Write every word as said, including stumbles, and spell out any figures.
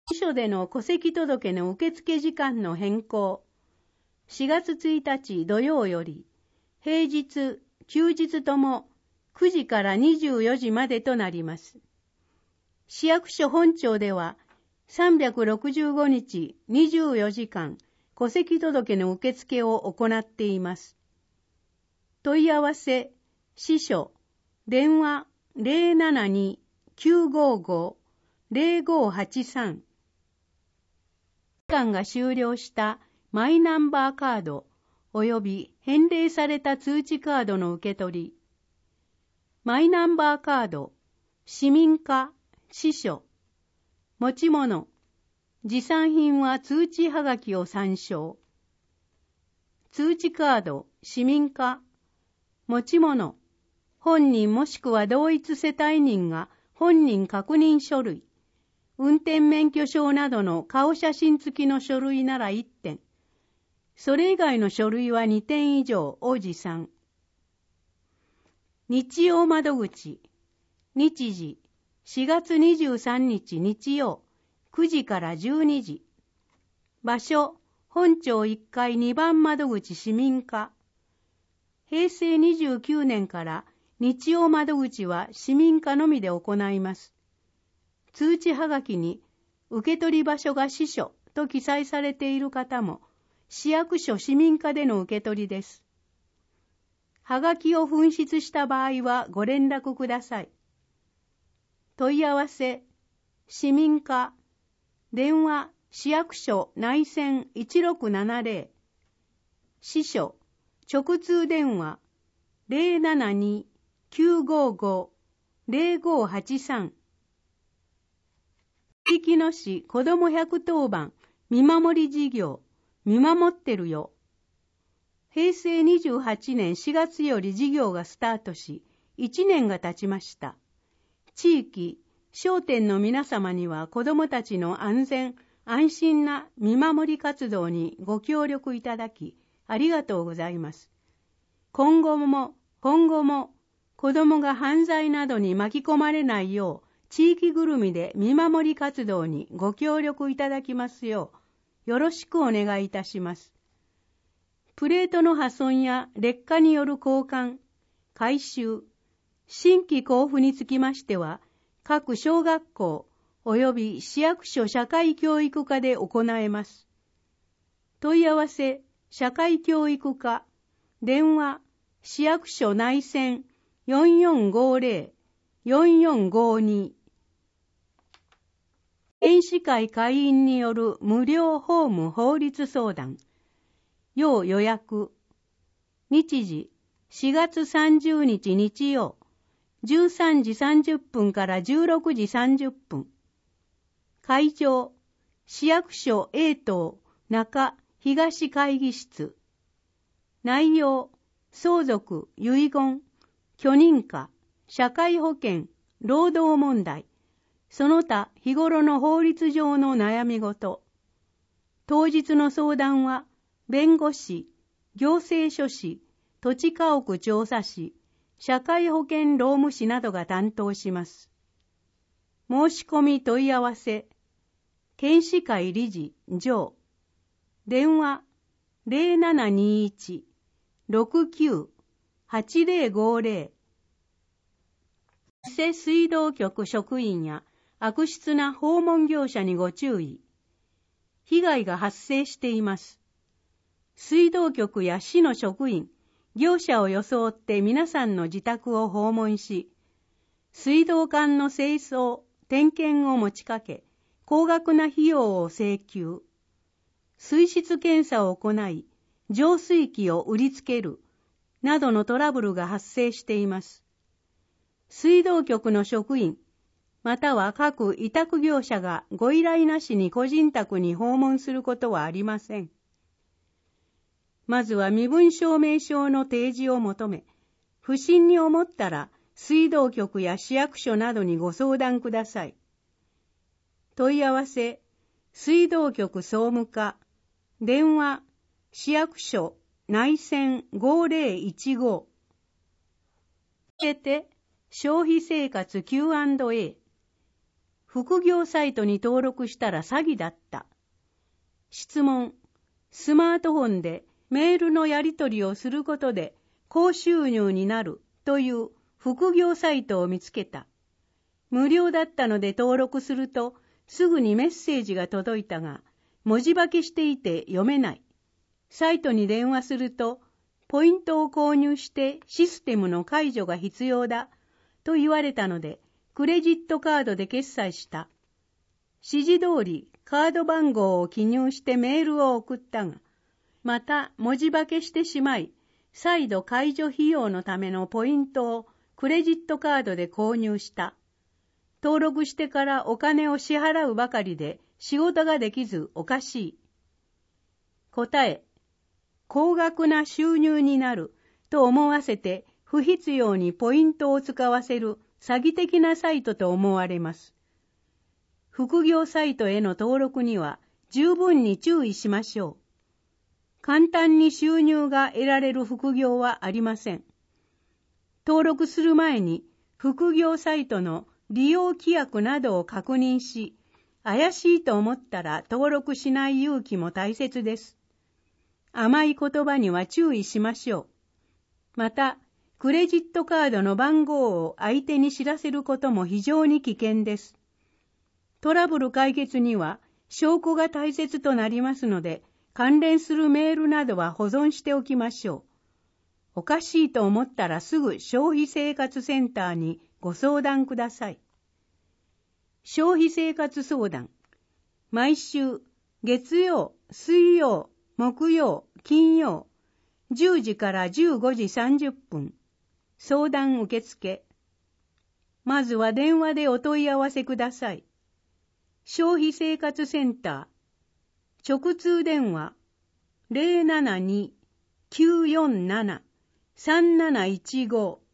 司書での戸籍届の受付時間の変更。しがつついたち土曜より、平日、休日ともくじからにじゅうよじまでとなります。市役所本庁では、さんびゃくろくじゅうごにちにじゅうよじかん、戸籍届の受付を行っています。問い合わせ、司書、電話 ゼロななに きゅうごご ゼロごはちさん。期間が終了したマイナンバーカード及び返礼された通知カードの受け取り。マイナンバーカード、市民課、司書、持ち物、持参品は通知はがきを参照。通知カード、市民課、持ち物、本人もしくは同一世帯人が本人確認書類、運転免許証などの顔写真付きの書類ならいってん、それ以外の書類はにてん以上を持参。日曜窓口、日時、しがつにじゅうさんにち日曜、くじからじゅうにじ。場所、本庁いっかいにばん窓口市民課。へいせいにじゅうきゅうねんから日曜窓口は市民課のみで行います。通知はがきに受取場所が司書と記載されている方も市役所市民課での受け取りです。はがきを紛失した場合はご連絡ください。問い合わせ、市民課、電話、市役所内線いちろくななゼロ、司書、直通電話 ゼロななに きゅうごご ゼロごはちさん。地域の市子どもひゃくとおばん見守り事業、見守ってるよ。へいせいにじゅうはちねんしがつより事業がスタートし、いちねんが経ちました。地域、商店の皆様には子どもたちの安全、安心な見守り活動にご協力いただき、ありがとうございます。今後も、今後も、子どもが犯罪などに巻き込まれないよう、地域ぐるみで見守り活動にご協力いただきますよう、よろしくお願いいたします。プレートの破損や劣化による交換、改修、新規交付につきましては、各小学校及び市役所社会教育課で行えます。問い合わせ、社会教育課、電話、市役所内線よんよんごゼロ よんよんごに。県市会会員による無料法務法律相談。要予約。日時、しがつさんじゅうにち日曜、じゅうさんじさんじゅっぷんからじゅうろくじさんじゅっぷん。会場、市役所 A 棟中東会議室。内容、相続、遺言、許認可、社会保険、労働問題、その他日頃の法律上の悩み事。当日の相談は、弁護士、行政書士、土地家屋調査士、社会保険労務士などが担当します。申し込み問い合わせ、県市会理事、上、電話、ゼロななにいち ろくきゅう はちゼロごゼロ。伊勢水道局職員や悪質な訪問業者にご注意。被害が発生しています。水道局や市の職員、業者を装って皆さんの自宅を訪問し、水道管の清掃、点検を持ちかけ、高額な費用を請求。水質検査を行い、浄水器を売りつける、などのトラブルが発生しています。水道局の職員、または各委託業者がご依頼なしに個人宅に訪問することはありません。まずは身分証明書の提示を求め、不審に思ったら水道局や市役所などにご相談ください。問い合わせ、水道局総務課、電話、市役所内線ごゼロいちご。教えて、消費生活 キューアンドエー。 副業サイトに登録したら詐欺だった。質問。スマートフォンでメールのやり取りをすることで高収入になるという副業サイトを見つけた。無料だったので登録するとすぐにメッセージが届いたが、文字化けしていて読めない。サイトに電話すると、ポイントを購入してシステムの解除が必要だと言われたので、クレジットカードで決済した。指示通りカード番号を記入してメールを送ったが、また文字化けしてしまい、再度解除費用のためのポイントをクレジットカードで購入した。登録してからお金を支払うばかりで仕事ができずおかしい。答え。高額な収入になると思わせて不必要にポイントを使わせる詐欺的なサイトと思われます。副業サイトへの登録には十分に注意しましょう。簡単に収入が得られる副業はありません。登録する前に副業サイトの利用規約などを確認し、怪しいと思ったら登録しない勇気も大切です。甘い言葉には注意しましょう。また、クレジットカードの番号を相手に知らせることも非常に危険です。トラブル解決には証拠が大切となりますので、関連するメールなどは保存しておきましょう。おかしいと思ったらすぐ消費生活センターにご相談ください。消費生活相談。毎週月曜、水曜、木曜、金曜、じゅうじからじゅうごじさんじゅっぷん。相談受付。まずは電話でお問い合わせください。消費生活センター。直通電話 ゼロななに きゅうよんなな さんなないちご